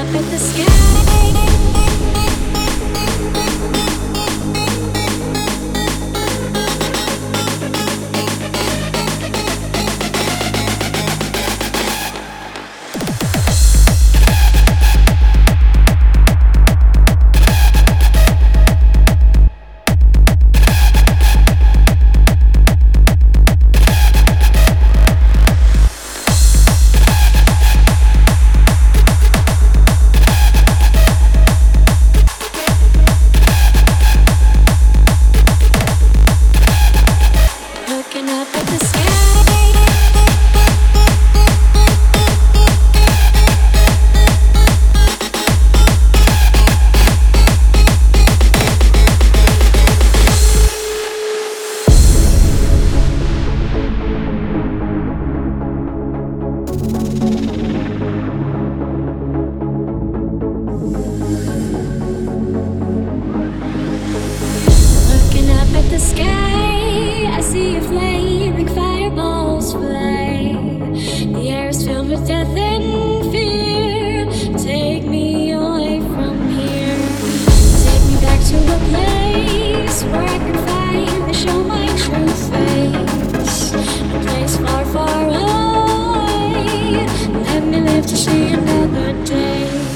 up at the sky. Looking up at the sky. Looking up at the sky, I see a flame like fireballs fly. The air is filled with death and fear. Take me away from here. Take me back to a place where I can finally show my true face. A place far, far away. Let me live to see another day.